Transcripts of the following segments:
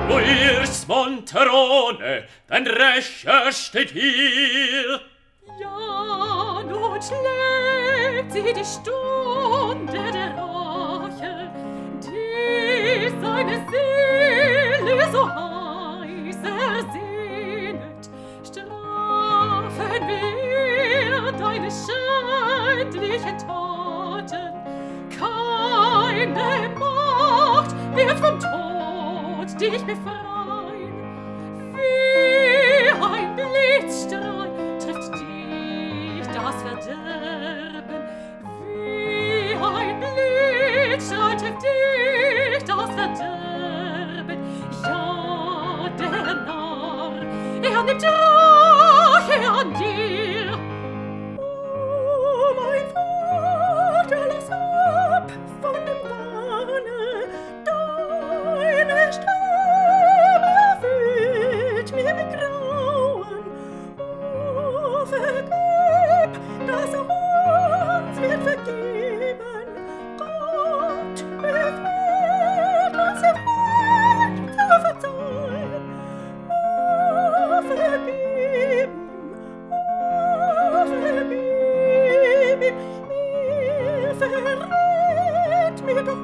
Luirs Monterone, dein Rächer steht hier. Ja, nun schlägt sie die Stunde der Rache, die seine Seele so heiß ersehnet. Strafen wir deine schändlichen Taten, keine Macht wird vom Tod dich befreien. Wie ein Blitzstrahl trifft dich das Verderben. Wie ein Blitzstrahl trifft dich das Verderben. Ja, der Narr, er nimmt Rache an dir. Oh, mein Vater, lass ab von dem Wahne, deine Stimme erfüllt mir mit Grauen. Oh, vergib, das uns wird vergeben. Gott befiehlt uns im Recht zu verzeihen. Oh, vergib, oh, vergib ihm, mir verrät mir doch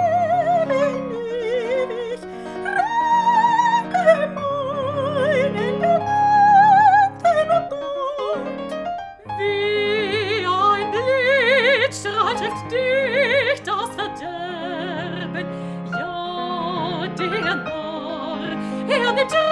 ewig, rette meinen Geliebten, oh Gott. Wie ein Blitzstrahl trifft dich das Verderben. Ja, der Narr, er nimmt